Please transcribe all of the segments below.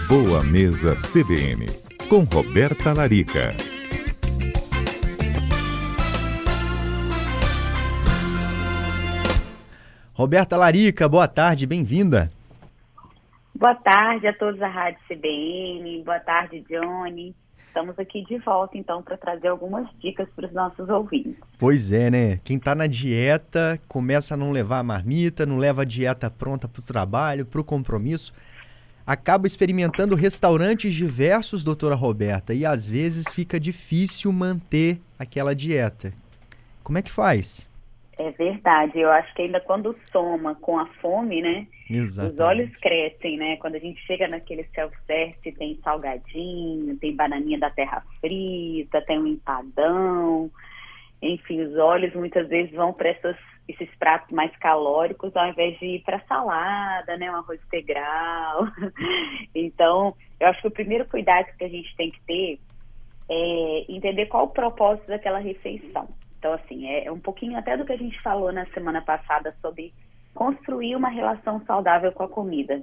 Boa Mesa CBN, com Roberta Larica. Roberta Larica, boa tarde, bem-vinda. Boa tarde a todos da Rádio CBN, boa tarde, Johnny. Estamos aqui de volta, então, para trazer algumas dicas para os nossos ouvintes. Pois é, né? Quem está na dieta começa a não levar a marmita, não leva a dieta pronta para o trabalho, para o compromisso. Acaba experimentando restaurantes diversos, doutora Roberta, e às vezes fica difícil manter aquela dieta. Como é que faz? É verdade, eu acho que ainda quando soma com a fome, né? Exatamente. Os olhos crescem, né? Quando a gente chega naquele self-service, tem salgadinho, tem bananinha da terra frita, tem um empadão. Enfim, os olhos muitas vezes vão para esses pratos mais calóricos ao invés de ir para salada, né? Um arroz integral. Então, eu acho que o primeiro cuidado que a gente tem que ter é entender qual o propósito daquela refeição. Então, assim, é um pouquinho até do que a gente falou na semana passada sobre construir uma relação saudável com a comida.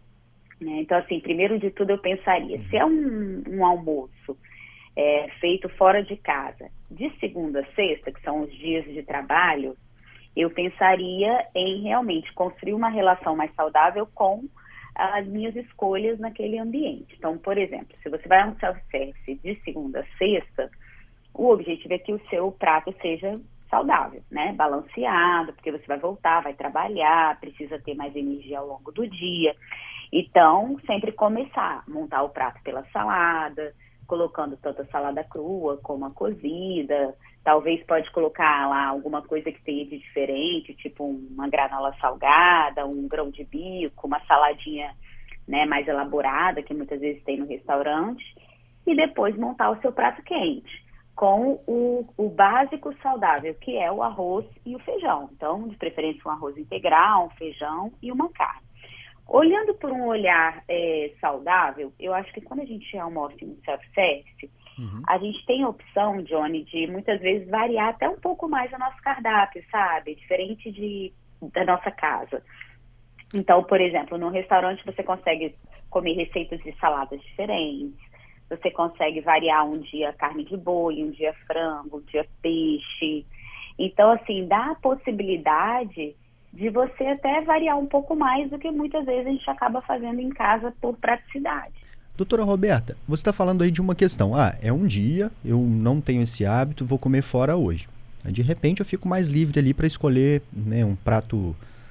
Né? Então, assim, primeiro de tudo eu pensaria, se é um almoço feito fora de casa, de segunda a sexta, que são os dias de trabalho, eu pensaria em realmente construir uma relação mais saudável com as minhas escolhas naquele ambiente. Então, por exemplo, se você vai a um self-service de segunda a sexta, o objetivo é que o seu prato seja saudável, né? Balanceado, porque você vai voltar, vai trabalhar, precisa ter mais energia ao longo do dia. Então, sempre começar, montar o prato pela salada, colocando tanto a salada crua como a cozida. Talvez pode colocar lá alguma coisa que tenha de diferente, tipo uma granola salgada, um grão de bico, uma saladinha, né, mais elaborada, que muitas vezes tem no restaurante. E depois montar o seu prato quente, com o básico saudável, que é o arroz e o feijão. Então, de preferência, um arroz integral, um feijão e uma carne. Olhando por um olhar saudável, eu acho que quando a gente almoça em um self-service, a gente tem a opção, Johnny, de muitas vezes variar até um pouco mais o nosso cardápio, sabe? Diferente da nossa casa. Então, por exemplo, no restaurante você consegue comer receitas de saladas diferentes. Você consegue variar um dia carne de boi, um dia frango, um dia peixe. Então, assim, dá a possibilidade de você até variar um pouco mais do que muitas vezes a gente acaba fazendo em casa por praticidade. Doutora Roberta, você está falando aí de uma questão. É um dia, eu não tenho esse hábito, vou comer fora hoje. De repente eu fico mais livre ali para escolher, né, um prato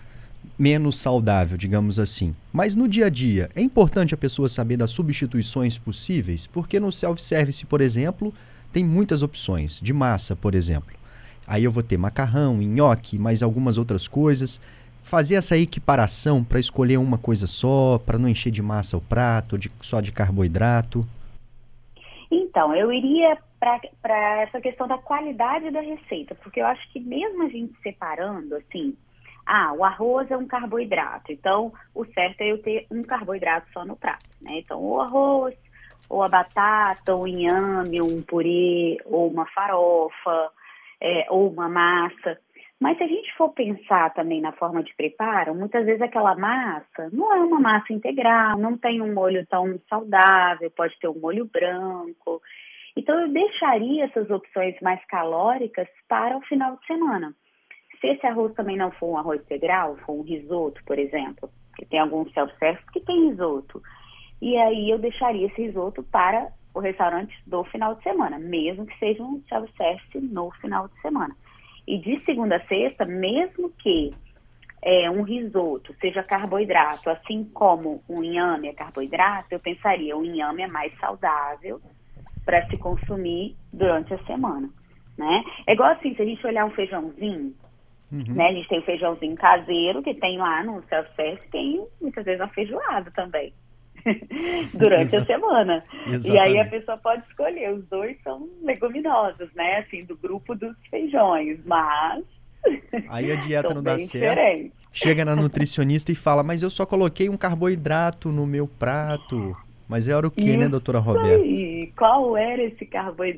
menos saudável, digamos assim. Mas no dia a dia, é importante a pessoa saber das substituições possíveis, porque no self-service, por exemplo, tem muitas opções, de massa, por exemplo. Aí eu vou ter macarrão, nhoque, mais algumas outras coisas. Fazer essa equiparação para escolher uma coisa só, para não encher de massa o prato, só de carboidrato. Então, eu iria para essa questão da qualidade da receita, porque eu acho que mesmo a gente separando, assim, o arroz é um carboidrato, então o certo é eu ter um carboidrato só no prato, né? Então, o arroz, ou a batata, ou o inhame, ou um purê, ou uma farofa, ou uma massa. Mas se a gente for pensar também na forma de preparo, muitas vezes aquela massa não é uma massa integral, não tem um molho tão saudável, pode ter um molho branco. Então, eu deixaria essas opções mais calóricas para o final de semana. Se esse arroz também não for um arroz integral, for um risoto, por exemplo, que tem alguns self-service que tem risoto, e aí eu deixaria esse risoto para o restaurante do final de semana, mesmo que seja um self-service no final de semana. E de segunda a sexta, mesmo que um risoto seja carboidrato, assim como um inhame é carboidrato, eu pensaria o inhame é mais saudável para se consumir durante a semana, né? É igual assim, se a gente olhar um feijãozinho, né? A gente tem o feijãozinho caseiro, que tem lá no self-service, tem muitas vezes uma feijoada também, durante a semana. Exatamente. E aí a pessoa pode escolher, os dois são leguminosos, né? Assim, do grupo dos feijões, mas aí a dieta não dá certo. Diferentes. Chega na nutricionista e fala, mas eu só coloquei um carboidrato no meu prato. Mas era o quê, né, doutora Roberta? Aí, qual era esse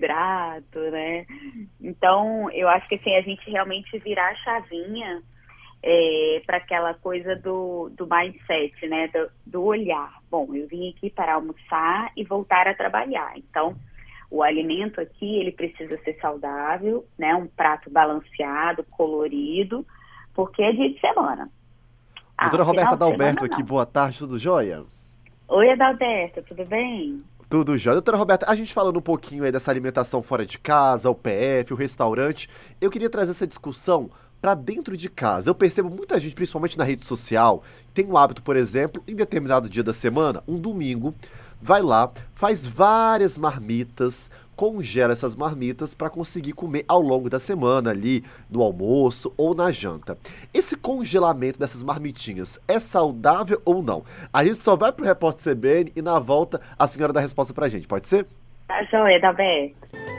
carboidrato, né? Então, eu acho que assim, a gente realmente virar a chavinha para aquela coisa do mindset, né? Do olhar. Bom, eu vim aqui para almoçar e voltar a trabalhar. Então, o alimento aqui, ele precisa ser saudável, né? Um prato balanceado, colorido, porque é dia de semana. Doutora Roberta Adalberto aqui, não. boa tarde, tudo jóia? Oi, Adalberto, tudo bem? Tudo jóia. Doutora Roberta, a gente falando um pouquinho aí dessa alimentação fora de casa, o PF, o restaurante, eu queria trazer essa discussão para dentro de casa. Eu percebo muita gente, principalmente na rede social, tem o hábito, por exemplo, em determinado dia da semana, um domingo, vai lá, faz várias marmitas, congela essas marmitas para conseguir comer ao longo da semana ali, no almoço ou na janta. Esse congelamento dessas marmitinhas é saudável ou não? A gente só vai pro Repórter CBN e na volta a senhora dá a resposta pra gente, pode ser? Tá joia, Adalberto.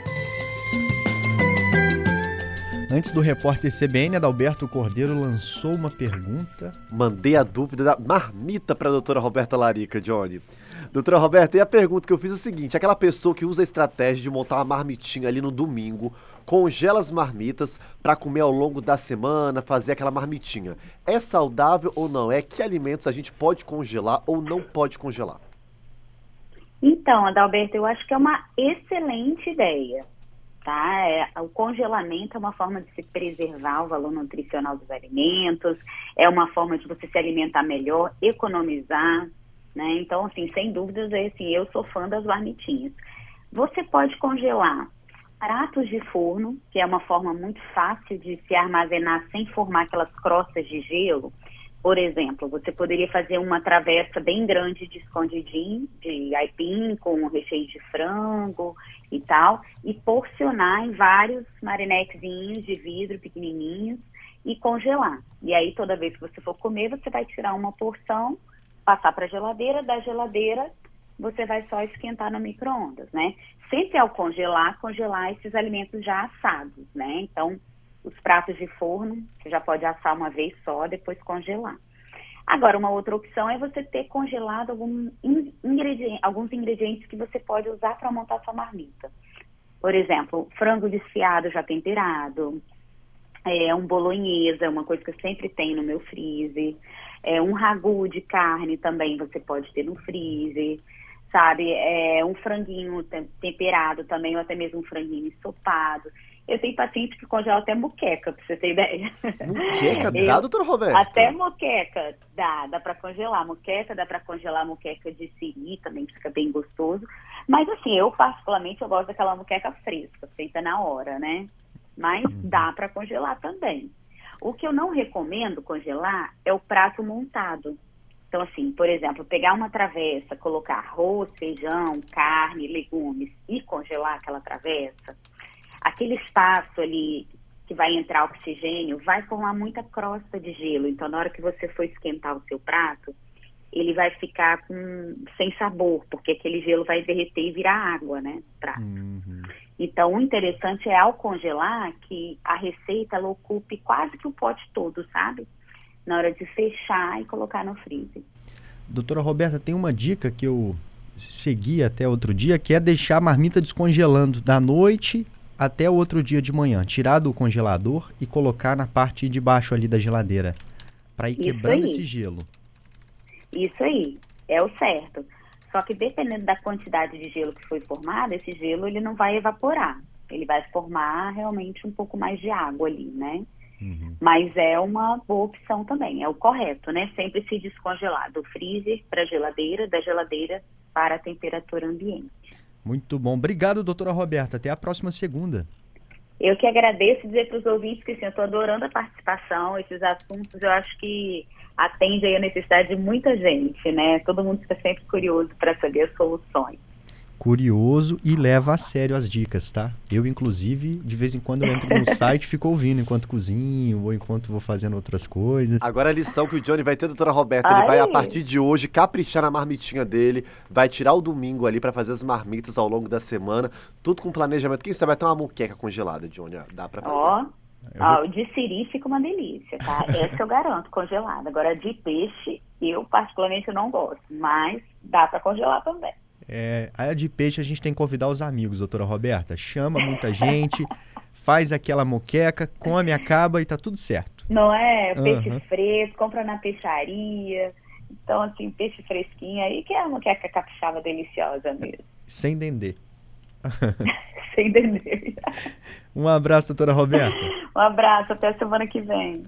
Antes do repórter CBN, Adalberto Cordeiro lançou uma pergunta. Mandei a dúvida da marmita para a doutora Roberta Larica, Johnny. Doutora Roberta, e a pergunta que eu fiz é o seguinte: aquela pessoa que usa a estratégia de montar uma marmitinha ali no domingo, congela as marmitas para comer ao longo da semana, fazer aquela marmitinha, é saudável ou não? Que alimentos a gente pode congelar ou não pode congelar? Então, Adalberto, eu acho que é uma excelente ideia. Tá? O congelamento é uma forma de se preservar o valor nutricional dos alimentos, é uma forma de você se alimentar melhor, economizar, né? Então, assim, sem dúvidas, eu sou fã das marmitinhas. Você pode congelar pratos de forno, que é uma forma muito fácil de se armazenar sem formar aquelas crostas de gelo. Por exemplo, você poderia fazer uma travessa bem grande de escondidinho, de aipim, com recheio de frango e tal, e porcionar em vários marinetezinhos de vidro pequenininhos e congelar. E aí, toda vez que você for comer, você vai tirar uma porção, passar para a geladeira, da geladeira você vai só esquentar no micro-ondas, né? Sempre ao congelar esses alimentos já assados, né? Então, os pratos de forno, você já pode assar uma vez só, depois congelar. Agora, uma outra opção é você ter congelado alguns ingredientes que você pode usar para montar sua marmita. Por exemplo, frango desfiado já temperado, um bolonhesa, uma coisa que eu sempre tenho no meu freezer, um ragu de carne também você pode ter no freezer, sabe? Um franguinho temperado também, ou até mesmo um franguinho ensopado. Eu tenho paciente que congela até moqueca, pra você ter ideia. Moqueca? Dá, doutora Roberta? Até moqueca dá pra congelar. Moqueca, dá pra congelar moqueca de siri também, que fica bem gostoso. Mas assim, eu particularmente, eu gosto daquela moqueca fresca, feita na hora, né? Mas dá pra congelar também. O que eu não recomendo congelar é o prato montado. Então assim, por exemplo, pegar uma travessa, colocar arroz, feijão, carne, legumes e congelar aquela travessa, aquele espaço ali que vai entrar oxigênio vai formar muita crosta de gelo. Então, na hora que você for esquentar o seu prato, ele vai ficar sem sabor, porque aquele gelo vai derreter e virar água, né, no prato. Então, o interessante é, ao congelar, que a receita ela ocupe quase que o pote todo, sabe? Na hora de fechar e colocar no freezer. Doutora Roberta, tem uma dica que eu segui até outro dia, que é deixar a marmita descongelando da noite até o outro dia de manhã, tirar do congelador e colocar na parte de baixo ali da geladeira, para ir quebrando esse gelo. Isso aí, é o certo. Só que dependendo da quantidade de gelo que foi formado, esse gelo ele não vai evaporar. Ele vai formar realmente um pouco mais de água ali, né? Mas é uma boa opção também, é o correto, né? Sempre se descongelar do freezer para a geladeira, da geladeira para a temperatura ambiente. Muito bom. Obrigado, doutora Roberta. Até a próxima segunda. Eu que agradeço, dizer para os ouvintes que sim, eu estou adorando a participação, esses assuntos eu acho que atende aí a necessidade de muita gente, né? Todo mundo fica sempre curioso para saber as soluções. Curioso e leva a sério as dicas, tá? Eu, inclusive, de vez em quando eu entro no site e fico ouvindo enquanto cozinho ou enquanto vou fazendo outras coisas. Agora a lição que o Johnny vai ter, doutora Roberta, ele vai, a partir de hoje, caprichar na marmitinha dele, vai tirar o domingo ali para fazer as marmitas ao longo da semana, tudo com planejamento. Quem sabe até uma moqueca congelada, Johnny, dá para fazer. O de siri fica uma delícia, tá? Essa eu garanto, congelada. Agora, de peixe, eu particularmente não gosto, mas dá para congelar também. A de peixe a gente tem que convidar os amigos, doutora Roberta. Chama muita gente, faz aquela moqueca, come, acaba e tá tudo certo. Não é? Peixe Aham. fresco, compra na peixaria. Então, assim, peixe fresquinho aí que é uma moqueca capixaba deliciosa mesmo. Sem dendê. Sem entender. Um abraço, doutora Roberta. Um abraço, até semana que vem.